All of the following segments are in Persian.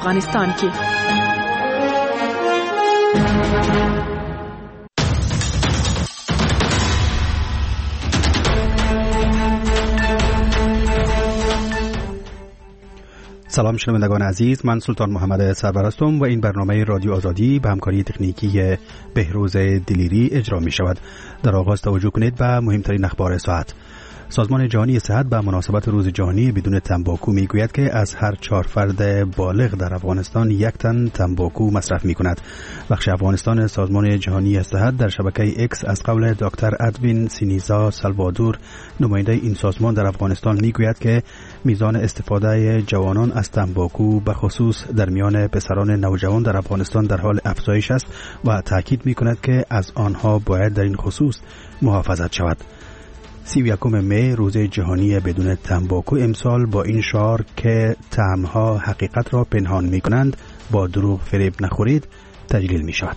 افغانستان کې. سلام شنوندگان عزیز، من سلطان محمد سرپرستم و این برنامه رادیو آزادی به همکاری تکنیکی بهروز دلیری اجرا می شود. در آغاز توجه کنید به مهمترین اخبار ساعت. سازمان جهانی صحت به مناسبت روز جهانی بدون تنباکو می گوید که از هر 4 فرد بالغ در افغانستان 1 تن تنباکو مصرف می کند. بخش افغانستان سازمان جهانی صحت در شبکه اکس از قول دکتر ادوین سینیزا سالوادور، نماینده این سازمان در افغانستان، می گوید که میزان استفاده جوانان از تنباکو به خصوص در میان پسران نوجوان در افغانستان در حال افزایش است و تاکید می کند که از آنها باید در این خصوص محافظت شود. 31 می روز جهانی بدون تنباکو امسال با این شعار که طعمها حقیقت را پنهان می کنند، با دروغ فریب نخورید، تجلیل می شود.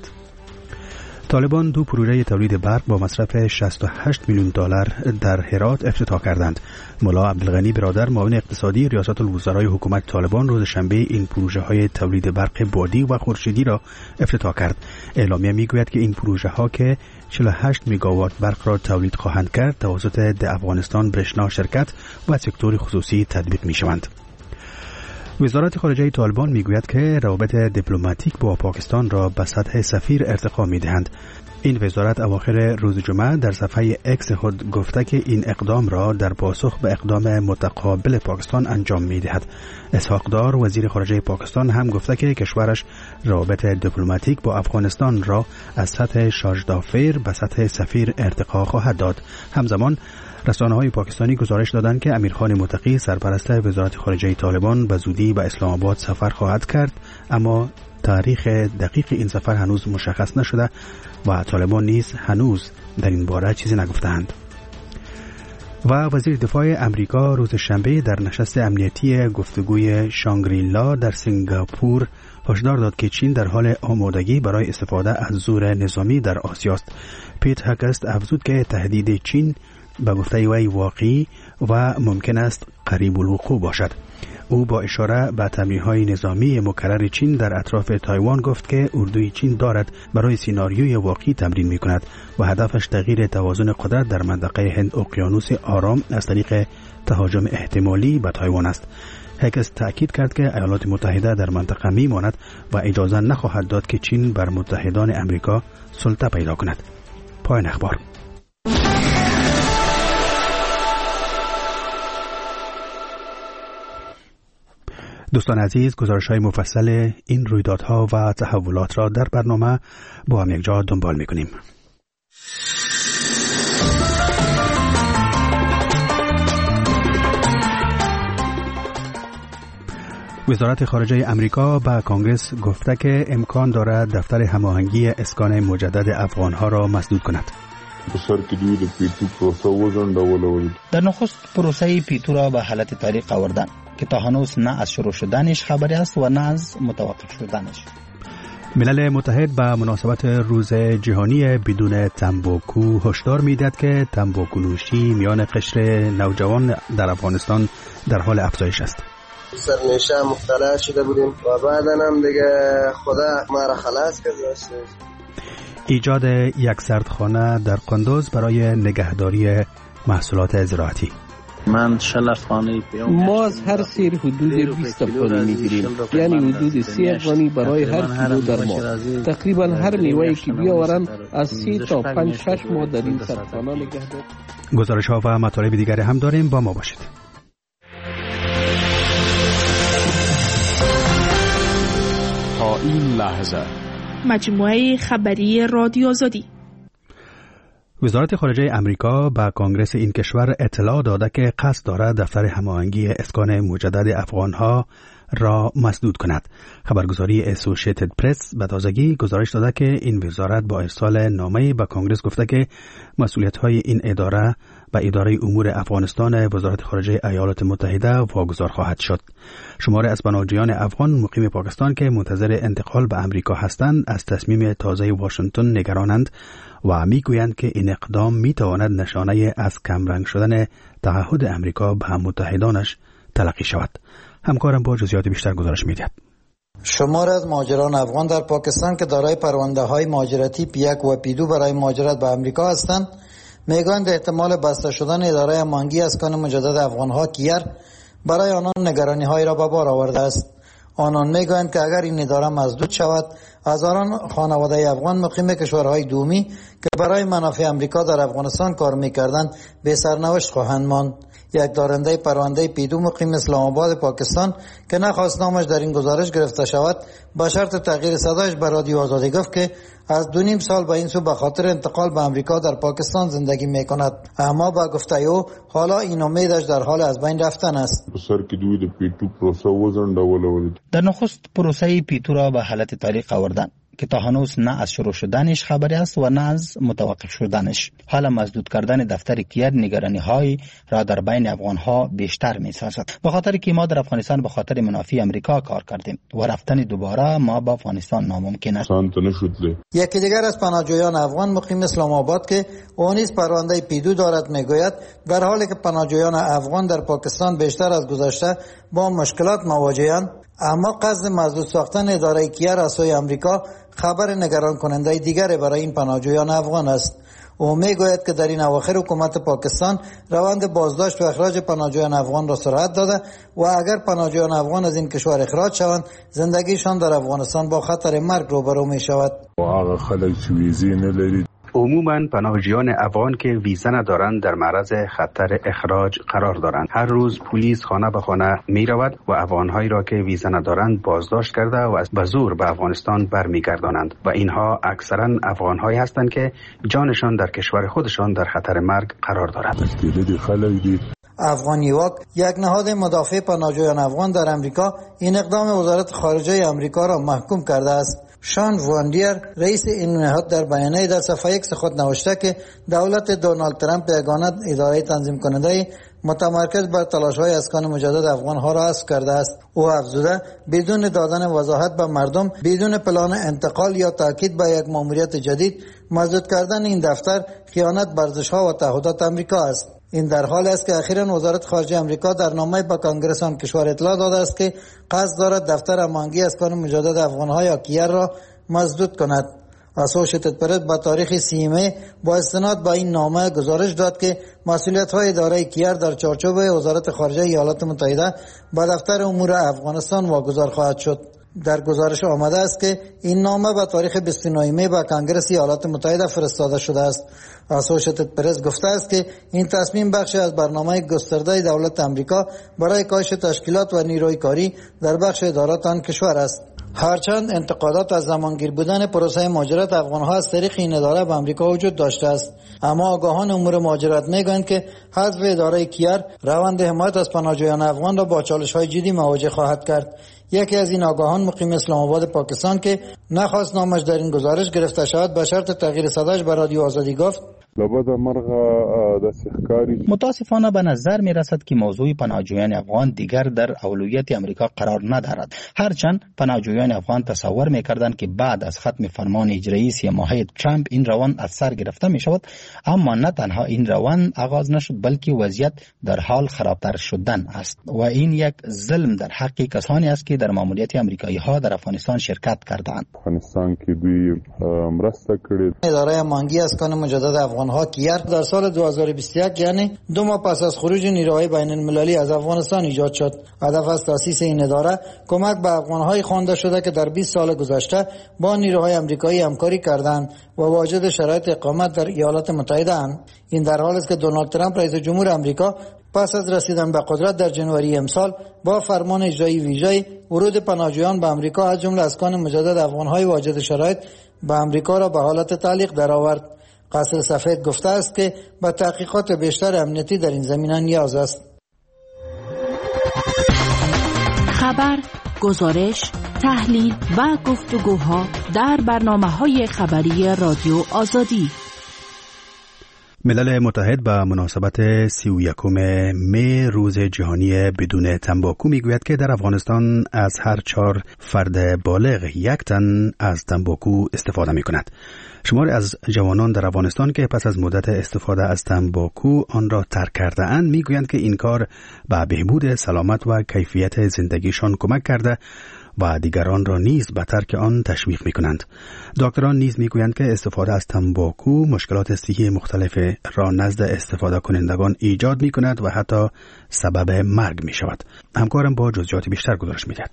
طالبان 2 پروژه تولید برق با مصرف 68 میلیون دلار در هرات افتتاح کردند. ملا عبدالغنی برادر، معاون اقتصادی ریاست الوزرای حکومت طالبان، روز شنبه این پروژه های تولید برق بادی و خورشیدی را افتتاح کرد. اعلامیه میگوید که این پروژه ها که 48 میگاوات برق را تولید خواهند کرد، توسط د افغانستان برشنا شرکت و سکتور خصوصی تطبیق می شوند. وزارت خارجه طالبان میگوید که روابط دیپلماتیک با پاکستان را به سطح سفیر ارتقا میدهند. این وزارت اواخر روز جمعه در صفحه اکس خود گفته که این اقدام را در پاسخ به اقدام متقابل پاکستان انجام میدهد. اسحاق دار، وزیر خارجه پاکستان، هم گفته که کشورش روابط دیپلماتیک با افغانستان را از سطح شاجدافیر به سطح سفیر ارتقا خواهد داد. همزمان رسانه‌های پاکستانی گزارش دادند که امیرخان متقی، سرپرست وزارت خارجه طالبان، به زودی به اسلام آباد سفر خواهد کرد، اما تاریخ دقیق این سفر هنوز مشخص نشده و طالبان نیز هنوز در این باره چیزی نگفتند. و وزیر دفاع امریکا روز شنبه در نشست امنیتی گفتگوی شانگریلا در سنگاپور هشدار داد که چین در حال آمادگی برای استفاده از زور نظامی در آسیا است. پیت هگست افزود که تهدید چین به گفته وی واقعی و ممکن است قریب الوقوع باشد. او با اشاره به تمرین‌های نظامی مکرر چین در اطراف تایوان گفت که اردوی چین دارد برای سیناریوی واقعی تمرین می‌کند و هدفش تغییر توازن قدرت در منطقه هند اقیانوس آرام از طریق تهاجم احتمالی به تایوان است. هکس تأکید کرد که ایالات متحده در منطقه می‌ماند و اجازه نخواهد داد که چین بر متحدان امریکا سلطه پیدا کند. پایان اخبار. دوستان عزیز، گزارش‌های مفصل این رویدادها و تحولات را در برنامه با هم یکجا دنبال می‌کنیم. وزارت خارجه امریکا به کانگرس گفته که امکان دارد دفتر هماهنگی اسکان مجدد افغان‌ها را مسدود کند. در نخست پروسه پیتو را به حالت طریق آوردن که تا هنوز نه از شروع شدنش خبری است و نه از متوقف شدنش. ملل متحد به مناسبت روز جهانی بدون تنباکو هشدار می‌دهد که تنباکو نوشی میان قشر نوجوان در افغانستان در حال افزایش است. سرنوشت مختلف شده بودیم و بعداً هم دیگه خدا ما را خلاص کرد. ایجاد یک سردخانه در قندوز برای نگهداری محصولات زراعتی. ما از هر سیر حدود 20 افغانی میگیریم، یعنی حدود 30 افغانی برای هر کیلو در ماه. تقریبا هر میوه‌ای که بیاورند از 30 تا 5-6 ماه در این سردخانه نگه داریم. گزارش ها و مطالب دیگری هم داریم، با ما باشید. تا این لحظه مجموعه خبری رادیو آزادی. وزارت خارجه امریکا به کانگرس این کشور اطلاع داده که قصد دارد دفتر هماهنگی اسکان مجدد افغانها را مسدود کند. خبرگزاری اسوسییتد پرس به تازگی گزارش داده که این وزارت با ارسال نامه‌ای به کانگرس گفته که مسئولیت‌های این اداره به اداره امور افغانستان وزارت خارجه ایالات متحده واگذار خواهد شد. شمار از پناهجویان افغان مقیم پاکستان که منتظر انتقال به امریکا هستند از تصمیم تازه واشنگتن نگرانند و میگویند که این اقدام میتواند نشانه از کمرنگ شدن تعهد امریکا به هم متحدانش تلقی شود. همکارم با جزئیات بیشتر گزارش میدهد. شمار از مهاجران افغان در پاکستان که دارای پرونده‌های مهاجرتی P1 و P2 برای مهاجرت به آمریکا هستند میگویند احتمال بسته شدن اداره امانگی اسکان مجدد افغان‌ها کیر برای آنان نگرانی‌هایی را به بار آورده است. آنان میگویند که اگر این اداره مسدود شود هزاران خانواده افغان مقیم کشورهای دومی که برای منافع امریکا در افغانستان کار می‌کردند به سرنوشت خواهند ماند. یک دارنده پرونده P2 مقیم اسلام آباد پاکستان که نخواست نامش در این گزارش گرفته شود به شرط تغییر صدایش به رادیو آزادی گفت که از 2.5 سال به این سو به خاطر انتقال به امریکا در پاکستان زندگی میکند، اما با گفته او حالا این امیدش در حال از بین رفتن است. در نخست پروسه P2 را به حالت تاریخ آوردن که تا هنوز نه از شروع شدنش خبری است و نه از متوقف شدنش. حالا مسدود کردن دفتر کیر نگرانی های را در بین افغان ها بیشتر می سازد، به خاطر که ما در افغانستان به خاطر منافع امریکا کار کردیم و رفتن دوباره ما به افغانستان ناممکن است. یکی دیگر از پناهجویان افغان مقیم اسلام آباد که او نیز پرونده P2 دارد میگوید در حالی که پناهجویان افغان در پاکستان بیشتر از گذشته با مشکلات مواجه‌اند، اما قصد مسدود ساختن اداره کیر از سوی امریکا خبر نگران کننده دیگری برای این پناهجویان افغان است. او میگوید که در این اواخر حکومت پاکستان روند بازداشت و اخراج پناهجویان افغان را سرعت داده و اگر پناهجویان افغان از این کشور اخراج شوند زندگیشان در افغانستان با خطر مرگ روبرو می شود. عموماً پناهجویان افغان که ویزا ندارند در معرض خطر اخراج قرار دارند. هر روز پلیس خانه به خانه می رود و افغانهایی را که ویزا ندارند بازداشت کرده و به زور به افغانستان برمیگردانند و اینها اکثراً افغانهایی هستند که جانشان در کشور خودشان در خطر مرگ قرار دارد. افغانیواک، یک نهاد مدافع پناهجویان افغان در امریکا، این اقدام وزارت خارجه امریکا را محکوم کرده است. شان واندیر رئیس این نهاد در بیانیه در صفحه X خود نوشته که دولت دونالد ترامپ یگانه اداره تنظیم کننده متمرکز بر تلاش‌های اسکان مجدد افغان‌ها را حذف کرده است. او افزوده بدون دادن وضاحت به مردم، بدون پلان انتقال یا تاکید به یک ماموریت جدید، مسدود کردن این دفتر خیانت بر ارزش‌ها و تعهدات آمریکا است. این در حالی است که اخیراً وزارت خارجه آمریکا در نامه به کانگرس آن کشور اطلاع داده است که قصد دارد دفتر امانگی اسکان مجدد افغان‌ها یا کیر را مسدود کند. اسوشیتد پرس با تاریخ 3 می با استناد به این نامه گزارش داد که مسئولیت‌های اداره کیر در چارچوب وزارت خارجه ایالات متحده به دفتر امور افغانستان واگذار خواهد شد. در گزارش آمده است که این نامه به تاریخ 29 می به کانگرس ایالات متحده فرستاده شده است. اسوشیتد پرس گفته است که این تصمیم بخشی از برنامه گسترده دولت آمریکا برای کاهش تشکیلات و نیروی کاری در بخش ادارات آن کشور است. هرچند انتقادات از زمانگیر بودن پروسه مهاجرت افغان‌ها از طریق این اداره به آمریکا وجود داشته است، اما آگاهان امور مهاجرت میگویند که حذف اداره کیر روند حمایت از پناهجویان افغان را با چالش‌های جدی مواجه خواهد کرد. یکی از این آگاهان مقیم اسلام آباد پاکستان که نخواست نامش در این گزارش گرفته شود به شرط تغییر صداش به رادیو آزادی گفت: متاسفانه به نظر می رسد که موضوع پناهجویان افغان دیگر در اولویت امریکا قرار ندارد. هرچند پناهجویان افغان تصور می کردند که بعد از ختم فرمان اجرایی 3 ماهه ترامپ این روند از سر گرفته می شود، اما نه تنها این روند آغاز نشد بلکه وضعیت در حال خرابتر شدن است و این یک ظلم در حق کسانی است که در ماموریت امریکایی ها در افغانستان شرکت کردند. افغانستان کې دوی مرسته کړې. اداره امانگی اسکان مجدد افغان‌ها کیر در سال 2021 یعنی 2 ماه پس از خروج نیروهای بین المللی از افغانستان ایجاد شد. هدف از تأسیس این اداره کمک به افغان‌های خوانده شده که در 20 سال گذشته با نیروهای آمریکایی همکاری کردند و واجد شرایط اقامت در ایالات متحده اند. این در حالی است که دونالد ترامپ رئیس جمهور آمریکا پس از رسیدن به قدرت در جنوری امسال با فرمان اجرایی ویژه ورود پناهجویان به آمریکا از جمله اسکان مجدد افغان‌های واجد شرایط به آمریکا را به حالت تعلیق درآورد. قصر سفید گفته است که با تحقیقات بیشتر امنیتی در این زمینه نیاز است. خبر، گزارش، تحلیل و گفتگوها در برنامه‌های خبری رادیو آزادی. ملل متحد به مناسبت 31 می روز جهانی بدون تنباکو میگوید که در افغانستان از هر 4 فرد بالغ 1 تن از تنباکو استفاده می کند. شماری از جوانان در افغانستان که پس از مدت استفاده از تنباکو آن را ترک کرده اند میگویند که این کار به بهبود سلامت و کیفیت زندگیشان کمک کرده و دیگران را نیز به ترک آن تشویق می‌کنند. دکتران نیز می‌گویند که استفاده از تنباکو مشکلات صحی مختلف را نزد استفاده کنندگان ایجاد می‌کند و حتی سبب مرگ می‌شود. همکارم با جزئیات بیشتر گزارش می‌دهد.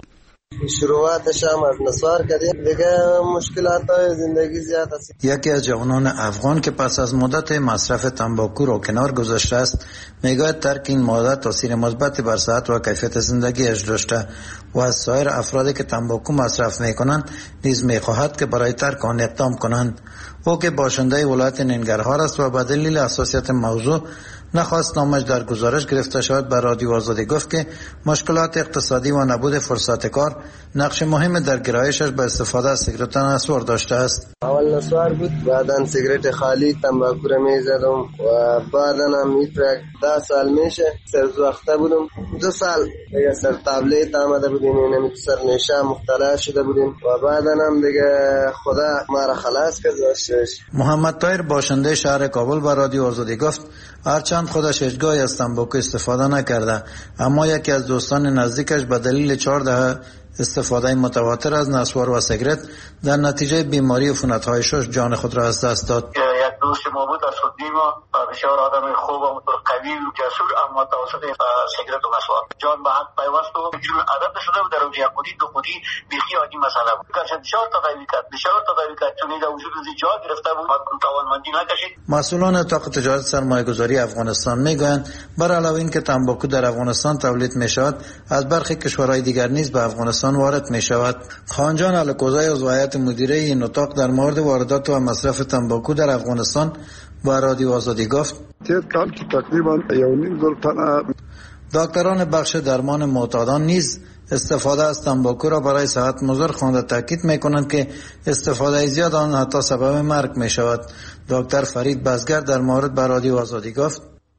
شروعاتش هم از نسوار کردیم، دیگه مشکلات های زندگی زیاد است. یکی از جوانان افغان که پس از مدت مصرف تنباکو را کنار گذاشته است میگوید ترک این ماده تاثیر مثبتی بر صحت و کیفیت زندگیش داشته و از سایر افرادی که تنباکو مصرف میکنند نیز میخواهد که برای ترک آن اقدام کنند. او که باشنده ولایت ننگرهار است و به دلیل حساسیت موضوع نخواست نامش در گزارش گرفته شود به رادیو آزادی گفت که مشکلات اقتصادی و نبود فرصت کار نقش مهم در گرایشش به استفاده از سیگارت نسوار داشته است. اول نسوار بود، بعداً سیگارت خالی تنباکو را میزدم و بعداً هم 10 سال میشه سرزوخته بودم. 2 سال دیگه سر تابلت آمده بودیم، اینم سر نشه مختلف شده بودیم و بعداً هم دیگه خدا ما را خلاص کرد. محمد طاهر باشنده شهر کابل به رادیو آزادی گفت هرچند خودش هیچگاهی از تنباکو استفاده نکرده، اما یکی از دوستان نزدیکش به دلیل 4 دهه استفاده متواتر از نسوار و سیگارت در نتیجه بیماری عفونت‌های شش جان خود را از دست داد. یک دوست ما بود از خودنیما، بسیار آدم خوب و قوی و جسور، اما توسط سیگارت و نسوار جان به حق پیوست و چون عادت شده بود در اونجا خودی دو خودی بیخی عادی مسئله بود. کسی بسیار تداوی کرد چون در وجود جا گرفته بود، توانمندی نکشید. مسئولان اتاق تجارت سرمایه‌گذاری افغانستان میگویند بر علاوه این که تنباکو در افغانستان تولید میشود، از برخی کشورهای دیگر نیز به افغانستان وارد میشود. خانجان الکوزای عضو هیئت مدیره این اتاق در مورد واردات و مصرف تنباکو در افغانستان با رادیو آزادی گفت تقریبا 1.5 تن دکتران بخش درمان معتادان نیز استفاده از تنباکو را برای صحت مضر خوانده تاکید میکنند که استفاده زیاد آن حتی سبب مرگ می شود. دکتر فرید بزگر در مورد به رادیو آزادی گفت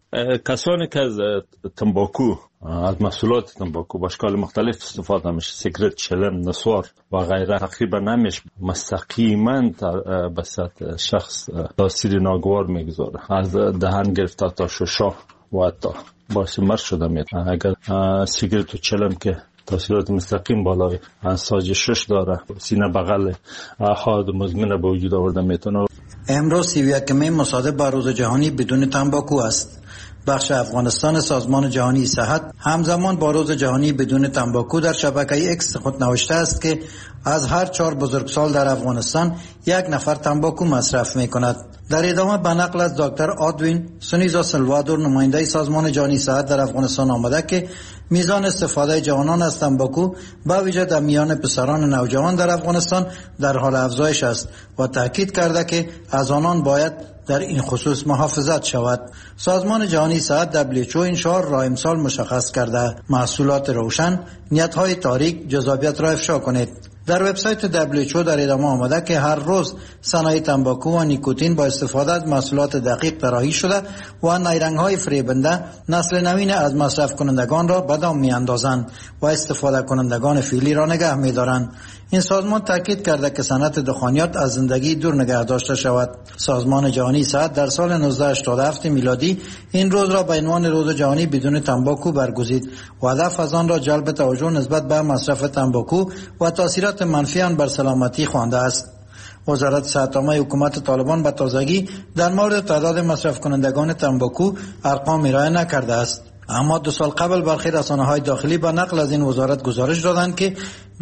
کسانی که از تنباکو، از محصولات تنباکو به اشکال مختلف استفاده میشه، سیگارت، چلم، نسوار و غیره، تقریبا نمیشه مستقیما به صحت شخص تاثیر ناگوار میگذاره. از دهن گرفته تا ششا و حتی باعث مرگ شده میتونه. اگر سیگارت و چلم که تاثیرات مستقیم بالای ساج شش داره، سینه بغل احاد مزمن به وجود آورده میتونه. امروز 31 می مصادف با روز جهانی بدون تنباکو است. بخش افغانستان سازمان جهانی صحت همزمان با روز جهانی بدون تنباکو در شبکه اکس خود نوشته است که از هر 4 بزرگسال در افغانستان 1 نفر تنباکو مصرف می کند. در ادامه به نقل از دکتر آدوین سونیزا سلوادور نماینده سازمان جهانی صحت در افغانستان آمده که میزان استفاده جوانان از تنباکو با ویژه در میان پسران نوجوان در افغانستان در حال افزایش است و تاکید کرده که از آنان باید در این خصوص محافظت شود. سازمان جهانی صحت WHO این شعار را امسال مشخص کرده: محصولات روشن، نیت‌های تاریک، جذابیت را افشا کنید. در وبسایت WHO در ادامه آمده که هر روز صنایع تنباکو و نیکوتین با استفاده از محصولات دقیق طراحی شده و نیرنگ‌های فریبنده نسل نوین از مصرف کنندگان را به دام می‌اندازند و استفاده کنندگان فعلی را نگه می‌دارند. این سازمان تاکید کرده که صنعت دخانیات از زندگی دور نگه داشته شود. سازمان جهانی صحت در سال 1987 میلادی این روز را به عنوان روز جهانی بدون تنباکو برگزید و هدف از آن را جلب توجه نسبت به مصرف تنباکو و تاثیرات منفی آن بر سلامتی خوانده است. وزارت صحت عامه حکومت طالبان به تازگی در مورد تعداد مصرف کنندگان تنباکو ارقام ارائه نکرده است. اما 2 سال قبل برخی رسانه‌های داخلی به نقل از این وزارت گزارش دادند که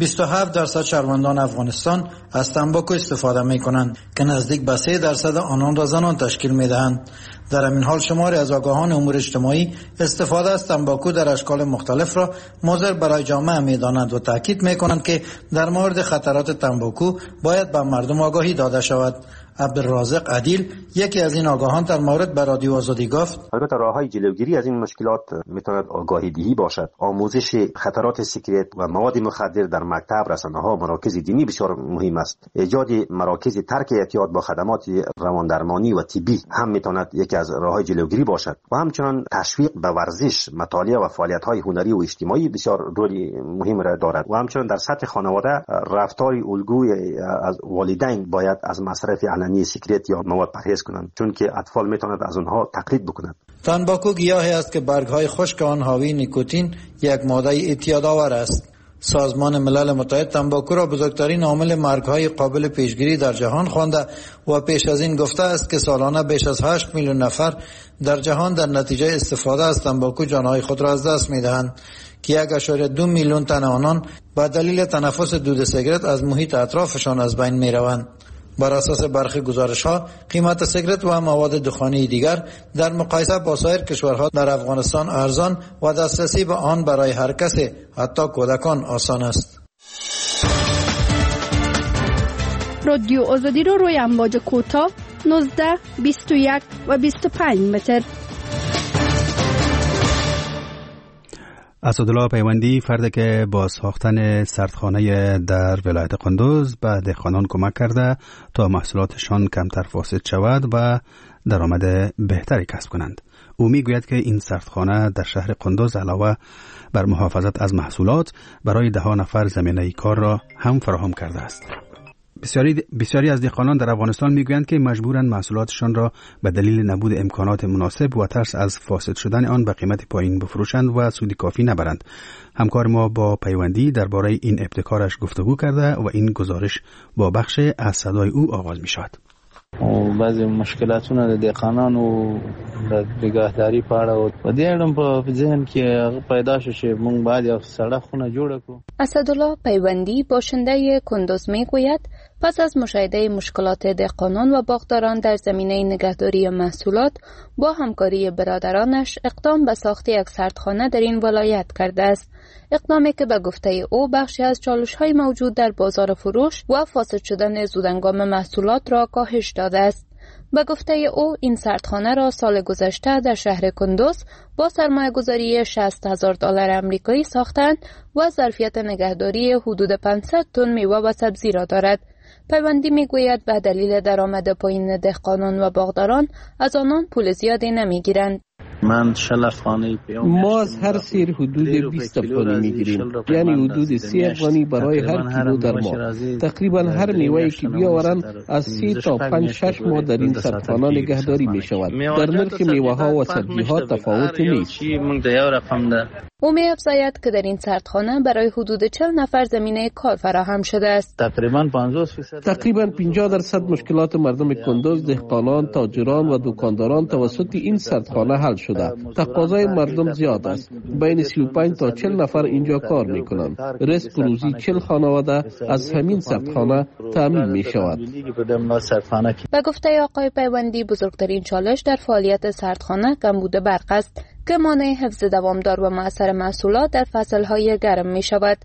27% شهروندان افغانستان از تنباکو استفاده می‌کنند که نزدیک به 3% آنان را زنان تشکیل می‌دهند. در همین حال شماری از آگاهان امور اجتماعی استفاده از تنباکو در اشکال مختلف را مضر برای جامعه می‌دانند و تاکید می‌کنند که در مورد خطرات تنباکو باید به مردم آگاهی داده شود. عبدالرازق عدیل یکی از این آگاهان در مورد به رادیو آزادی گفت: البته راه‌های جلوگیری از این مشکلات میتواند آگاهی دهی باشد، آموزش خطرات سیگارت و مواد مخدر در مکتب، رسانه‌ها، مراکز دینی بسیار مهم است. ایجاد مراکز ترک اعتیاد با خدمات رواندرمانی و طبی هم میتواند یکی از راه‌های جلوگیری باشد و همچنین تشویق به ورزش، مطالعه و فعالیت‌های هنری و اجتماعی بسیار رول مهم را دارد و همچنین در سطح خانواده رفتار الگوی از والدین باید از مصرف علنی سیگارت یا مواد پرهیز کنند، چون که اطفال میتونند از آنها تقلید بکنند. تنباکو گیاهی است که برگ‌های خشک آن حاوی نیکوتین، یک ماده اعتیادآور است. سازمان ملل متحد تنباکو را بزرگترین عامل مرگ‌های قابل پیشگیری در جهان خوانده و پیش از این گفته است که سالانه بیش از 8 میلیون نفر در جهان در نتیجه استفاده از تنباکو جانهای خود را از دست می‌دهند که 1.2 میلیون تن آنان به دلیل تنفس دود سیگرت از محیط اطرافشان از بین می‌روند. بر اساس برخی گزارش‌ها قیمت سیگرت و مواد دخانی دیگر در مقایسه با سایر کشورها در افغانستان ارزان و دسترسی به آن برای هر کسی حتی کودکان آسان است. رادیو آزادی رو روی امواج کوتاه 19، 21 و 25 متر. اسدالله پیوندی فرد که با ساختن سردخانه در ولایت قندوز به دهقانان کمک کرده تا محصولاتشان کمتر فاسد شود و درآمد بهتری کسب کنند. او میگوید که این سردخانه در شهر قندوز علاوه بر محافظت از محصولات برای 10 نفر زمینه کار را هم فراهم کرده است. بسیاری از دهقانان در افغانستان میگویند که مجبورند محصولاتشان را به دلیل نبود امکانات مناسب و ترس از فاسد شدن آن به قیمت پایین بفروشند و سود کافی نبرند. همکار ما با پیوندی درباره این ابتکارش گفتگو کرده و این گزارش با بخش از صدای او آغاز می شود. بعضی مشکلاتونه د دهقانانو د نگهداری په اړه و دې اړم په ذهن کې پیدا شو چې موږ باید یو سړه خونه جوړ کړو. اسدالله پیوندی باشنده کندوز میگوید پس از مشاهده مشکلات دهقانان و باغداران در زمینه نگهداری محصولات با همکاری برادرانش اقدام به ساخت یک سردخانه در این ولایت کرده است. اقدامی که به گفته او بخشی از چالش‌های موجود در بازار فروش و فاسد شدن زودهنگام محصولات را کاهش داده است. به گفته او این سردخانه را سال گذشته در شهر کندوز با سرمایه‌گذاری $60,000 آمریکایی ساختند و ظرفیت نگهداری حدود 500 تن میوه و سبزی را دارد. پیوندی میگوید به دلیل درآمد پایین دهقانان و باغداران از آنان پول زیادی نمیگیرند. ما از هر سیر حدود 20 افغانی میگیریم، یعنی حدود 30 افغانی برای هر کیلو در ماه. تقریبا هر میوه‌ای که بیاورند از 3 تا 5-6 ماه در این سردخانه نگهداری می شود. در نرخ میوه ها و سبزی ها تفاوتی نیست. او می افزاید که در این سردخانه برای حدود 40 نفر زمینه کار فراهم شده است. تقریبا 50% مشکلات مردم کندوز، دهقانان، تاجران و دکانداران توسط این سردخانه حل شده. تقاضای مردم زیاد است. بین 35 تا 40 نفر اینجا کار می کنند. رزق روزی 40 خانواده از همین سردخانه تامین می شود. به گفته آقای پیوندی بزرگترین چالش در فعالیت سردخانه کمبود برق است که مانع حفظ دوامدار و مؤثر محصولات در فصل‌های گرم می شود.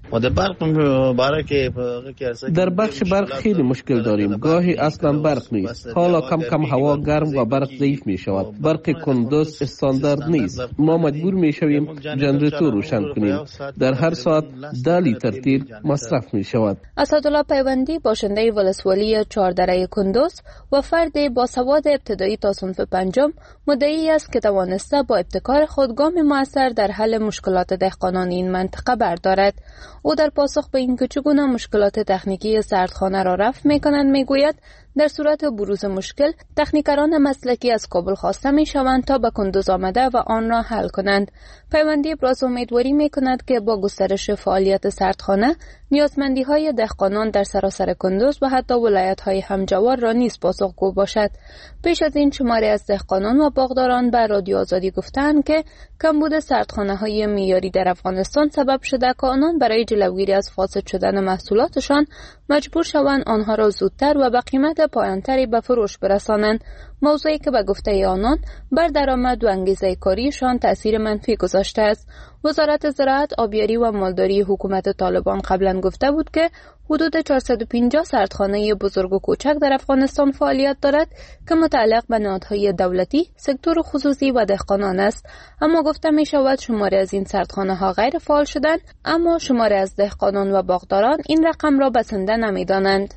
در بخش برق خیلی مشکل داریم. گاهی اصلا برق نیست. حالا کم کم هوا گرم و برق ضعیف می شود. برق کندوز استاندارد نیست. ما مجبور می شویم جنراتور روشن کنیم. در هر ساعت 10 لیتر تیل مصرف می شود. اسدالله پیوندی باشنده ولسوالی 4 دره کندوز و فرد با سواد ابتدایی تا صنف 5 مدعی است که توانسته با ابتکار خود گام موثر در حل مشکلات دهقانان این منطقه بردارد. او در پاسخ به اینکه چگونه مشکلات تکنیکی سردخانه را رفع می‌کنند میگوید در صورت بروز مشکل تکنیکران مسلکی از کابل خواسته می‌شوند تا به کندوز آمده و آن را حل کنند. پیوندی ابراز امیدواری می‌کند که با گسترش فعالیت سردخانه نیازمندی‌های دهقانان در سراسر کندوز و حتی ولایت‌های همجوار را نیز پاسخگو باشد. پیش از این شماری از دهقانان و باغداران به رادیو آزادی گفتند که کمبود سردخانه‌های معیاری در افغانستان سبب شده که آنان برای جلوگیری از فاسد شدن محصولاتشان مجبور شوند آنها را زودتر و به قیمت پایانتری به فروش برسانند، موضوعی که به گفته آنان بر درآمد و انگیزه کاریشان تأثیر منفی گذاشته است. وزارت زراعت، آبیاری و مالداری حکومت طالبان قبلا گفته بود که حدود 450 سردخانه بزرگ و کوچک در افغانستان فعالیت دارد که متعلق به نهادهای دولتی، سکتور خصوصی و دهقانان است. اما گفته می شود شماری از این سردخانه ها غیر فعال شدند، اما شماری از دهقانان و باغداران این رقم را بسنده نمی دانند.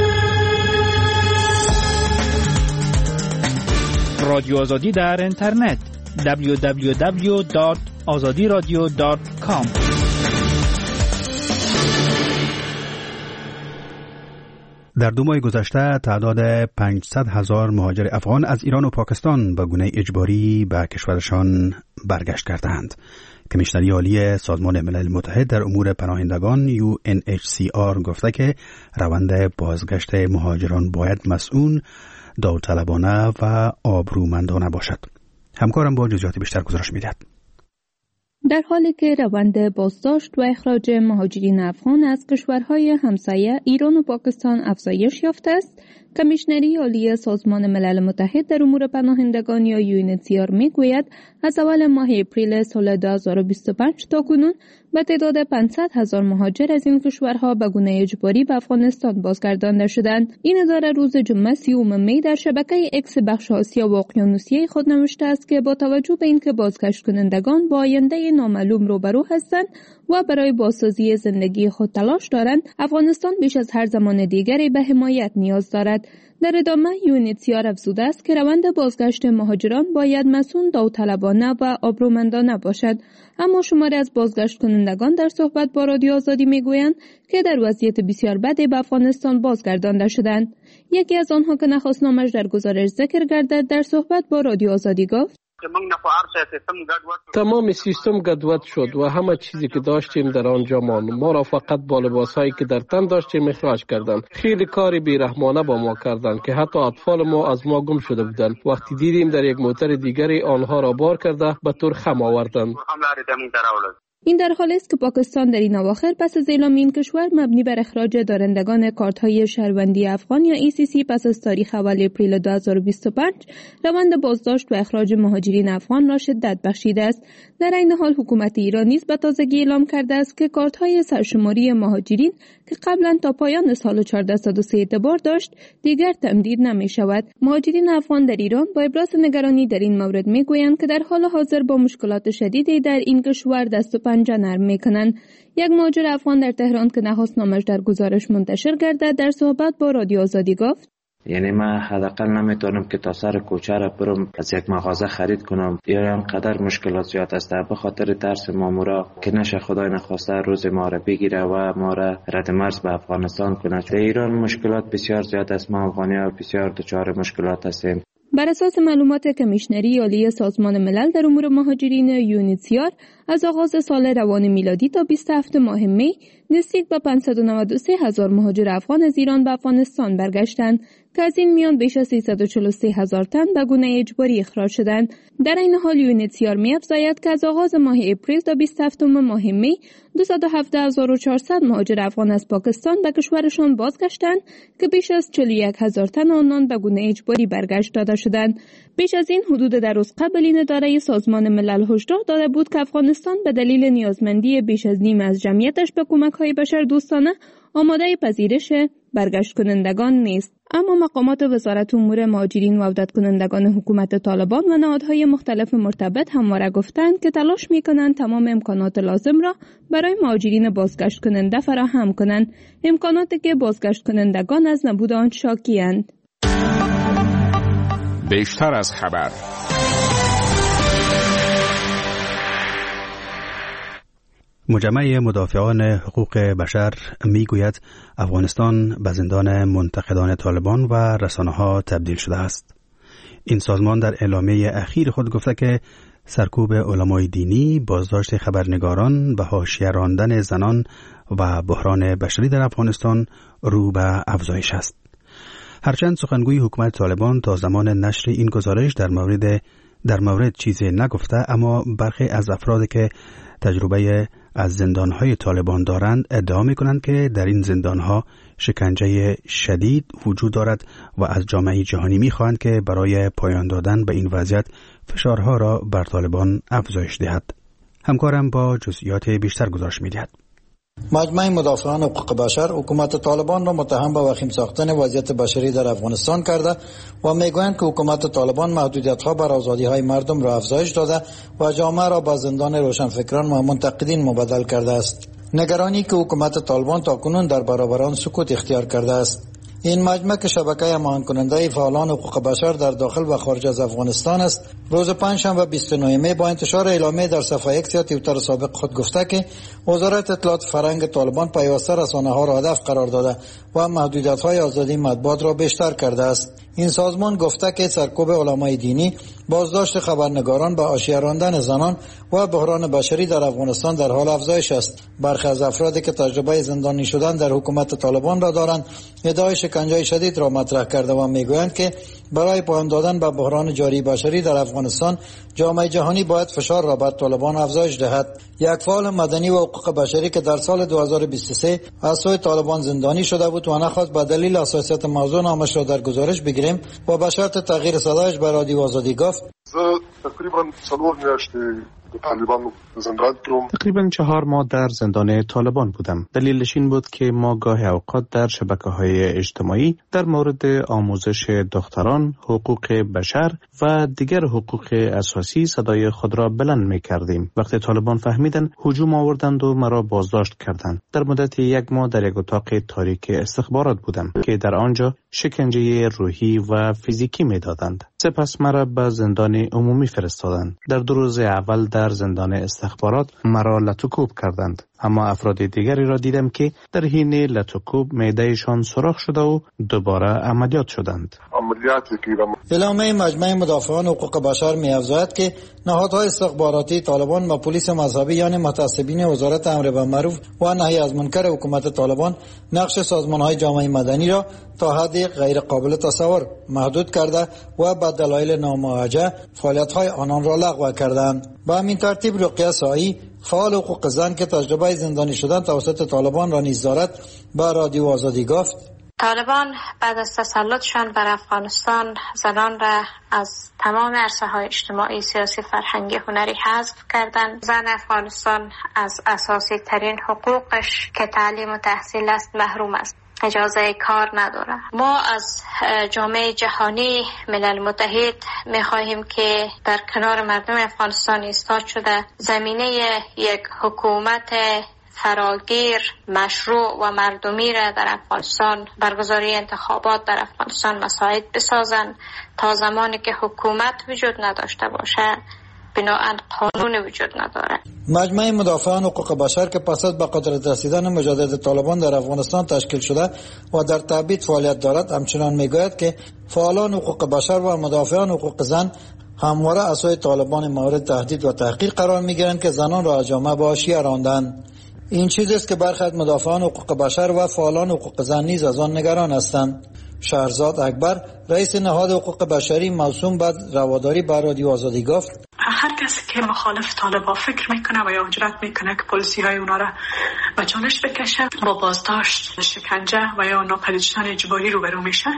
رادیو آزادی در اینترنت www.azadiradio.com در 2 ماه گذشته تعداد 500,000 مهاجر افغان از ایران و پاکستان به گونه اجباری به کشورشان برگشت کردند. کمیشنری عالی سازمان ملل متحد در امور پناهندگان UNHCR گفته که روند بازگشت مهاجران باید مسئول، داوطلبانه و آبرومندانه باشد. همکارم با جزئیات بیشتر گزارش می‌دهد. در حالی که روند بازداشت و اخراج مهاجرین افغان از کشورهای همسایه ایران و پاکستان افزایش یافته است، کمیشنری عالی سازمان ملل متحد در امور پناهندگان یا UNHCR میگوید از اول ماه اپریل سال 2025 تا کنون به تعداد 500,000 مهاجر از این کشورها به گونه اجباری به افغانستان بازگردانده شدند. این اداره روز جمعه 30 می در شبکه اکس بخش آسیا و اقیانوسیه خود نوشته است که با توجه به اینکه بازگشت کنندگان با آینده نامعلوم روبرو هستند و برای بازسازی زندگی خود تلاش دارند، افغانستان بیش از هر زمان دیگری به حمایت نیاز دارد. در ادامه UNHCR افزوده است که روند بازگشت مهاجران باید مسئول، داوطلبانه و آبرومندانه باشد. اما شماری از بازگشت کنندگان در صحبت با رادیو آزادی میگویند که در وضعیت بسیار بدی به افغانستان بازگردانده شدند. یکی از آنها که نخواست نامش در گزارش ذکر گردد در صحبت با رادیو آزادی گفت: تمام سیستم گدوت شد و همه چیزی که داشتیم در آنجا ماند. ما را فقط با لباسایی که در تن داشتیم اخراج کردند. خیلی کاری بیرحمانه با ما کردند که حتی اطفال ما از ما گم شده بودند. وقتی دیدیم در یک موتر دیگری آنها را بار کرده به طور خم آوردند. این در حالی است که پاکستان در این اواخر پس از اعلام این کشور مبنی بر اخراج دارندگان کارت‌های شهروندی افغان یا ECC پس از تاریخ اول اپریل 2025 روند بازداشت و اخراج مهاجرین افغان را شدت بخشیده است. در این حال حکومت ایران نیز به تازگی اعلام کرده است که کارت‌های سرشماری مهاجرین که قبلا تا پایان سال 1403 اعتبار داشت دیگر تمدید نمی‌شود. مهاجرین افغان در ایران با ابراز نگرانی در این مورد می‌گویند که در حال حاضر با مشکلات شدیدی در این کشور دست و پنجه نرم می‌کنند. یک مهاجر افغان در تهران که نخواست نامش در گزارش منتشر گردد در صحبت با رادیو آزادی گفت: یعنی من حداقل نمیتونم که تا سر کوچه را برم از یک مغازه خرید کنم. یا انقدر مشکلات زیاد است به خاطر ترس مامورا که نشه خدای نخواسته روز ما را بگیره و ما را رد مرز به افغانستان کنه. در ایران مشکلات بسیار زیاد است. ما افغانی‌ها بسیار دچار مشکلات هستیم. بر اساس معلومات کمیشنری عالی سازمان ملل در امور مهاجرین UNHCR از آغاز سال روان میلادی تا 27 ماه می نزدیک به 593,000 مهاجر افغان از ایران به افغانستان برگشتند که از این میان بیش از 343,000 تن به گونه اجباری اخراج شدند. در این حال UNHCR می‌افزاید که از آغاز ماه اپریل تا 27 ماه می 217,400 مهاجر افغان از پاکستان به کشورشان بازگشتند که بیش از 41,000 تن آنان به گونه اجباری برگشت داده شدند. بیش از این حدود در روز قبل این اداره سازمان ملل هشدار داده بود که افغانستان به دلیل نیازمندی بیش از نیم از جمعیتش به کمک‌های بشردوستانه آماده پذیرش برگشت کنندگان نیست. اما مقامات وزارت امور مهاجرین و عودت کنندگان حکومت طالبان و نهادهای مختلف مرتبط همواره گفتند که تلاش می‌کنند تمام امکانات لازم را برای مهاجرین بازگشت کننده فراهم کنند، امکاناتی که بازگشت کنندگان از نبود آن شاکی‌اند. بیشتر از خبر. مجمع مدافعان حقوق بشر میگوید افغانستان به زندان منتقدان طالبان و رسانه‌ها تبدیل شده است. این سازمان در اعلامیه اخیر خود گفته که سرکوب علمای دینی، بازداشت خبرنگاران، به حاشیه راندن زنان و بحران بشری در افغانستان رو به افزایش است. هرچند سخنگوی حکومت طالبان تا زمان نشر این گزارش در مورد چیزی نگفته، اما برخی از افرادی که تجربه از زندانهای طالبان دارند ادعا می‌کنند که در این زندانها شکنجه شدید وجود دارد و از جامعه جهانی می‌خواهند که برای پایان دادن به این وضعیت فشارها را بر طالبان افزایش دهد. همکارم با جزئیات بیشتر گزارش می‌دهد. مجمع مدافعان حقوق بشر حکومت طالبان را متهم به وخیم ساختن وضعیت بشری در افغانستان کرده و میگویند که حکومت طالبان محدودیت‌ها بر آزادی‌های مردم را افزایش داده و جامعه را به زندان روشنفکران و منتقدین مبدل کرده است. نگرانی که حکومت طالبان تاکنون در برابر آن سکوت اختیار کرده است. این مجمع که شبکه همان کننده فعالان حقوق بشر در داخل و خارج از افغانستان است، روز پنجشنبه 29 می با انتشار اعلامیه در صفحه X یا توییتر سابق خود گفته که وزارت اطلاعات فرهنگ طالبان پیوسته رسانه‌ها را هدف قرار داده و محدودیت‌های آزادی مطبوعات را بیشتر کرده است. این سازمان گفته که سرکوب علمای دینی، بازداشت خبرنگاران، به حاشیه راندن زنان و بحران بشری در افغانستان در حال افزایش است. برخی از افرادی که تجربه زندانی شدن در حکومت طالبان را دارند، ادعای شکنجه شدید را مطرح کرده و میگویند که برای پایان دادن به بحران جاری بشری در افغانستان جامعه جهانی باید فشار را بر طالبان افزایش دهد. یک فعال مدنی و حقوق بشری که در سال 2023 از سوی طالبان زندانی شده بود و نخواست به دلیل حساسیت موضوع نامش را در گزارش بگیریم و به شرط تغییر صدایش به رادیو آزادی گفت: تقریبا 4 میاشتې طالبان زندان کردم. تقریبا 4 ماه در زندان طالبان بودم. دلیلش این بود که ما گاهی اوقات در شبکه‌های اجتماعی در مورد آموزش دختران، حقوق بشر و دیگر حقوق اساسی صدای خود را بلند می‌کردیم. وقتی طالبان فهمیدن، هجوم آوردند و مرا بازداشت کردند. در مدت 1 ماه در یک اتاق تاریک استخبارات بودم که در آنجا شکنجه روحی و فیزیکی می‌دادند. سپس مرا به زندان عمومی فرستادند. در 2 روز اول در زندان استخبارات مرا لطوکوب کردند، اما افراد دیگری را دیدم که در حین لطوکوب معدهشان سوراخ شده و دوباره عملیات شدند. اعلامیه مجمع مدافعان حقوق بشر می‌افزاید که نهادهای استخباراتی طالبان و پلیس مذهبی یعنی متعصبین وزارت امر بالمعروف و نهی از منکر حکومت طالبان نقش سازمان‌های جامعه مدنی را تا حد غیر قابل تصور محدود کرده و به دلایل ناموجه فعالیت‌های آنان را لغو کردند. به همین ترتیب رقیه سایی، فعال حقوق زن که تجربه زندانی شدن توسط طالبان را نیز دارد، به رادیو آزادی گفت: طالبان بعد از تسلطشان بر افغانستان زنان را از تمام عرصه‌های اجتماعی، سیاسی، فرهنگی، هنری حذف کردند. زن افغانستان از اساسی ترین حقوقش که تعلیم و تحصیل است محروم است. اجازه کار نداره. ما از جامعه جهانی، ملل متحد می‌خواهیم که در کنار مردم افغانستان ایستاد شده زمینه یک حکومت فراگیر، مشروع و مردمی را در افغانستان، برگزاری انتخابات در افغانستان مساعد بسازند. تا زمانی که حکومت وجود نداشته باشه بناهن قانون وجود نداره. مجمع مدافعان حقوق بشر که پس از به قدرت رسیدن مجدد طالبان در افغانستان تشکیل شده و در تبعید فعالیت دارد، همچنان میگوید که فعالان حقوق بشر و مدافعان حقوق زن همواره از سوی طالبان مورد تهدید و تحقیر قرار میگیرند که زنان را از جامعه به حاشیه راندند. این چیزی است که برخی از مدافعان حقوق بشر و فعالان حقوق زن نیز از آن نگران هستند. شهرزاد اکبر، رئیس نهاد حقوق بشری موسوم به رواداری، به رادیو آزادی گفت: هر کسی که مخالف طالبان فکر میکنه و یا جرأت میکنه که پلیسی های اونا را به چالش بکشه، با بازداشت، شکنجه و یا ناپدید شدن اجباری روبرو میشه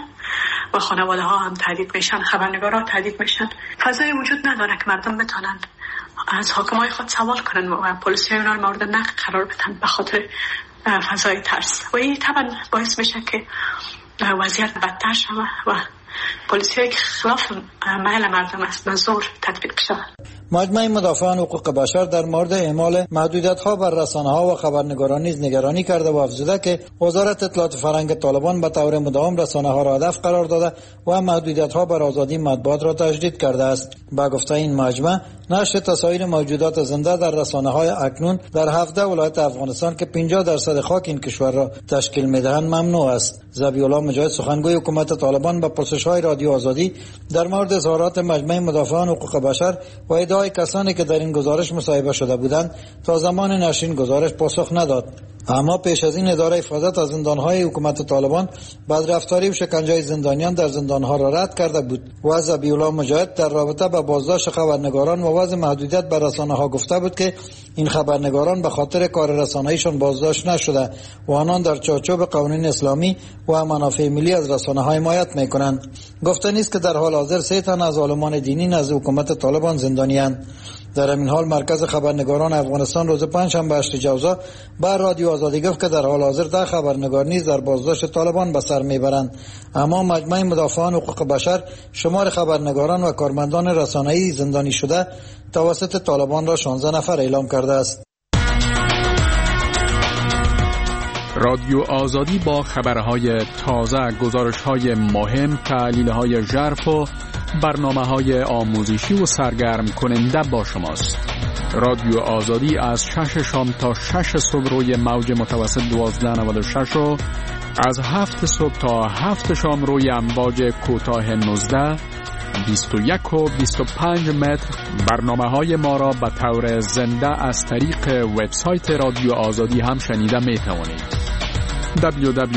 و خانواده ها هم تهدید میشن، خبرنگارا تهدید میشن. فضای وجود نداره که مردم بتونن از حاکمای خود سوال کنن و پلیسی های اونا را مورد نقد قرار بدن به خاطر فضای ترس. و این طبعا باعث میشه که وضعیت بدتر شود و پلیسی‌هایی که خلاف میل مردم است به زور تطبیق شود. مجمع مدافعان حقوق بشر در مورد اعمال محدودیت‌ها بر رسانه‌ها و خبرنگاران نیز نگرانی کرده و افزوده که وزارت اطلاعات فرهنگ طالبان به طور مداوم رسانه‌ها را هدف قرار داده و محدودیت‌ها بر آزادی مطبوعات را تجدید کرده است. با گفته این مجمع، نشر تصاویر موجودات زنده در رسانه‌های اکنون در 17 ولایت افغانستان که 50% خاک این کشور را تشکیل می‌دهند ممنوع است. ذبیح‌الله مجاهد، سخنگوی حکومت طالبان، به پرسش‌های رادیو آزادی در مورد اظهارات مجمع مدافعان حقوق بشر و ادعای کسانی که در این گزارش مصاحبه شده بودند تا زمان نشر این گزارش پاسخ نداد. اما پیش از این اداره حفاظت از زندان‌های حکومت طالبان بدرفتاری و شکنجه زندانیان در زندان‌ها را رد کرده بود و ذبیح‌الله مجاهد در رابطه با بازداشت خبرنگاران و وضع محدودیت بر رسانه‌ها گفته بود که این خبرنگاران به خاطر کار رسانه‌ایشان بازداشت نشده و آنان در چارچوب قوانین اسلامی و منافع ملی از رسانه‌ها حمایت می‌کنند. گفته نیست که در حال حاضر 3 تن از عالمان دینی نزد حکومت طالبان زندانی‌اند. در این حال مرکز خبرنگاران افغانستان روز پنجشنبه 8 جوزا بر رادیو آزادی گفت که در حال حاضر 10 خبرنگار نیز در بازداشت طالبان به سر میبرند. اما مجمع مدافعان حقوق بشر شمار خبرنگاران و کارمندان رسانه‌ای زندانی شده توسط طالبان را 16 نفر اعلام کرده است. رادیو آزادی با خبرهای تازه، گزارش‌های مهم، تحلیل‌های ژرف و برنامه‌های آموزشی و سرگرم کننده با شماست. رادیو آزادی از 6 شام تا 6 صبح روی موج متوسط 1296 و از 7 صبح تا 7 شام روی امواج کوتاه 19 21 و 25 متر. برنامه‌های ما را به طور زنده از طریق وبسایت رادیو آزادی هم شنیده می توانید.